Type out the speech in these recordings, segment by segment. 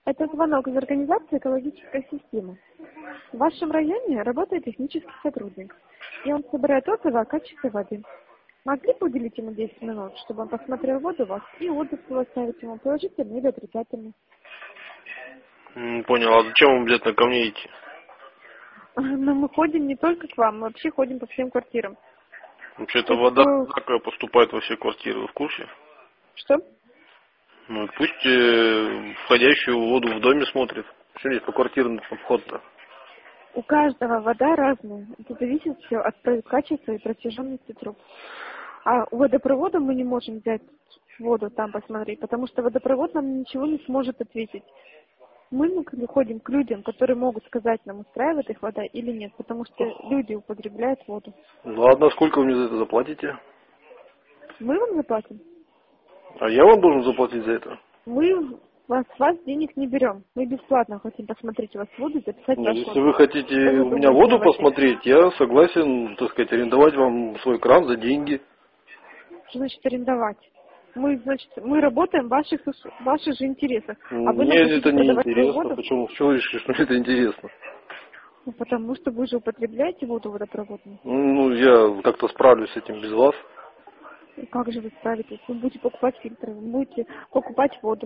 Это звонок из организации «Экологическая система». В вашем районе работает технический сотрудник, и он собирает отзывы о качестве воды. Могли бы уделить ему 10 минут, чтобы он посмотрел воду у вас и отзыв оставить ему положительный или отрицательный? Понял. А зачем вам обязательно ко мне идти? Но мы ходим не только к вам, мы вообще ходим по всем квартирам. Вообще-то вода одинаково поступает во все квартиры. Вы в курсе? Что? Ну, пусть входящую воду в доме смотрит. Что здесь по квартирам вход-то? У каждого вода разная. Это зависит все от качества и протяженности труб. А у водопровода мы не можем взять воду там посмотреть, потому что водопровод нам ничего не сможет ответить. Мы ходим к людям, которые могут сказать нам, устраивает их вода или нет, потому что люди употребляют воду. Ладно, сколько вы мне за это заплатите? Мы вам заплатим? А я вам должен заплатить за это? Мы с вас денег не берем. Мы бесплатно хотим посмотреть у вас воду и записать вашу. Если вы хотите у меня воду посмотреть, я согласен, так сказать, арендовать вам свой кран за деньги. Что значит арендовать? Мы работаем в ваших же интересах. Мне это не интересно. Почему? Почему вы решили, что мне это интересно? Ну, потому что вы же употребляете воду водопроводную. Ну, я как-то справлюсь с этим без вас. И как же вы справитесь? Вы будете покупать фильтры, вы будете покупать воду.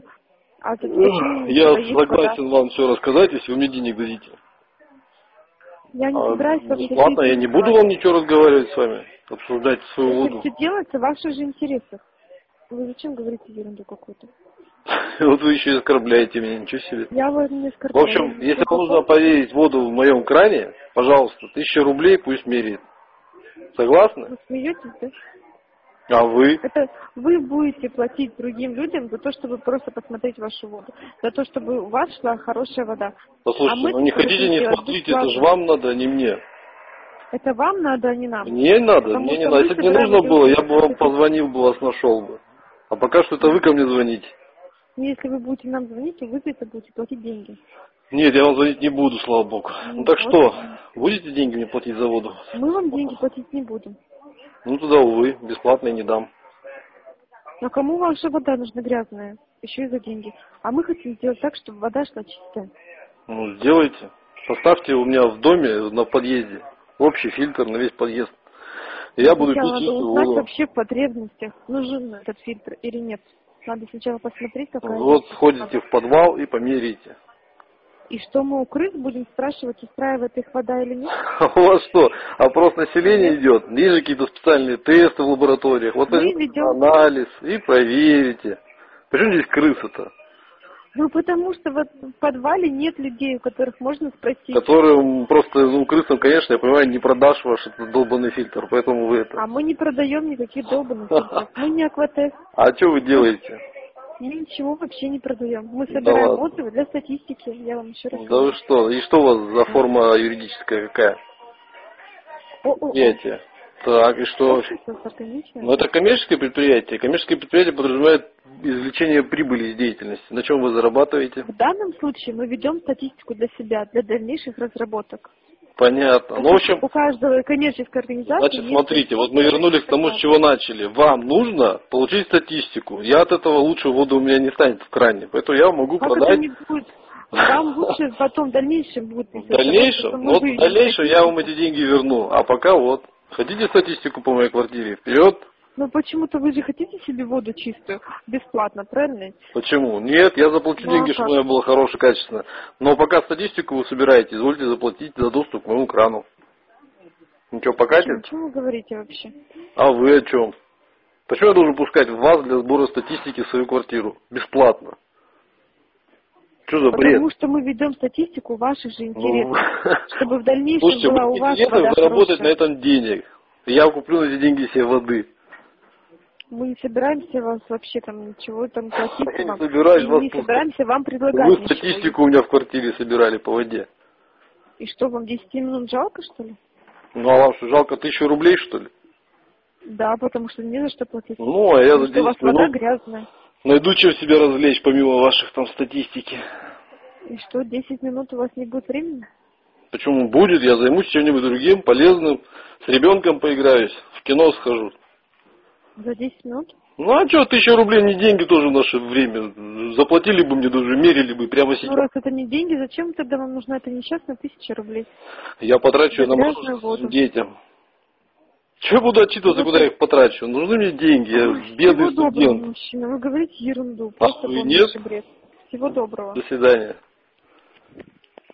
Я согласен вам все рассказать, если вы мне денег дадите. Я не собираюсь вам бесплатно, я не буду вам ничего разговаривать с вами, обсуждать свою воду. Это делается в ваших же интересах. Вы зачем говорите ерунду какую-то? Вот вы еще и оскорбляете меня, ничего себе. Я вас не оскорбляю. В общем, если вам нужно проверить воду в моем кране, пожалуйста, 1000 рублей пусть меряет. Согласны? Вы смеетесь, да? А вы? Это вы будете платить другим людям за то, чтобы просто посмотреть вашу воду. За то, чтобы у вас шла хорошая вода. Послушайте, ну не хотите, не смотрите, это же вам надо, а не мне. Это вам надо, а не нам. Мне надо, мне не надо. Если бы мне нужно было, я бы вам позвонил бы, вас нашел бы. А пока что это вы ко мне звоните. Если вы будете нам звонить, то вы за это будете платить деньги. Нет, я вам звонить не буду, слава богу. Ну так вот. Что, будете деньги мне платить за воду? Мы вам деньги платить не будем. Ну тогда, увы, бесплатно не дам. Но кому ваша вода нужна грязная? Еще и за деньги. А мы хотим сделать так, чтобы вода шла чистая. Ну, сделайте. Поставьте у меня в доме, на подъезде, общий фильтр на весь подъезд. И я буду пить чистую воду. Надо узнать вообще в потребностях, нужен этот фильтр или нет. Надо сначала посмотреть, какая... Вот входите в подвал и померяйте. И что мы у крыс будем спрашивать, устраивает их вода или нет? У вас что, опрос населения идет? Есть же какие-то специальные тесты в лабораториях. Вот анализ и проверите. Почему здесь крысы-то? Ну, потому что вот в подвале нет людей, у которых можно спросить. Которым просто, крысам, конечно, я понимаю, не продашь ваш этот долбанный фильтр, поэтому вы это... А мы не продаем никаких долбанных фильтров. Мы не Акватест. А что вы делаете? Мы ничего вообще не продаем. Мы собираем отзывы для статистики. Я вам еще раз Да вы что? И что у вас за форма юридическая какая? Предприятие. Так, и что? Ну, это коммерческое предприятие. Коммерческое предприятие подразумевает извлечение прибыли из деятельности. На чем вы зарабатываете? В данном случае мы ведем статистику для себя, для дальнейших разработок. Понятно. Ну, в общем, у каждой коммерческой организации... Значит, смотрите, вот мы вернулись к тому, с чего начали. Вам нужно получить статистику. Я от этого лучше воды у меня не станет в кране. Поэтому я могу продать... Это не будет? Вам лучше потом в дальнейшем будет... В дальнейшем? Вот в дальнейшем я вам эти деньги верну. А пока вот. Хотите статистику по моей квартире? Вперед! Ну почему-то вы же хотите себе воду чистую, бесплатно, правильно? Почему? Нет, я заплачу деньги, чтобы она была хорошая, качественная. Но пока статистику вы собираете, извольте заплатить за доступ к моему крану. Ничего, покатит? О чем вы говорите вообще? А вы о чем? Почему я должен пускать вас для сбора статистики в свою квартиру? Бесплатно. Что за бред? Потому что мы ведем статистику ваших же интересов. Чтобы в дальнейшем была у вас вода заработать на этом денег. Я куплю на эти деньги себе воды. Мы не собираемся вас вообще там ничего там платить вам. Не собираемся вам предлагать. Вы статистику у меня в квартире собирали по воде. И что, вам 10 минут жалко, что ли? Ну, а вам что, жалко 1000 рублей, что ли? Да, потому что не за что платить. Ну, а я за 10 минут... у вас вода грязная. Найду, чем себя развлечь, помимо ваших там статистики. И что, 10 минут у вас не будет времени? Почему будет? Я займусь чем-нибудь другим, полезным. С ребенком поиграюсь, в кино схожу. За 10 минут? Ну а что, 1000 рублей не деньги тоже в наше время. Заплатили бы мне даже, мерили бы прямо сейчас. Ну раз это не деньги, зачем тогда вам нужна эта несчастная 1000 рублей? Я потрачу на воду детям. Чего я буду отчитываться, куда я их потрачу? Нужны мне деньги, я бедный студент. Мужчина, вы говорите ерунду. А вы нет? Бред. Всего доброго. До свидания.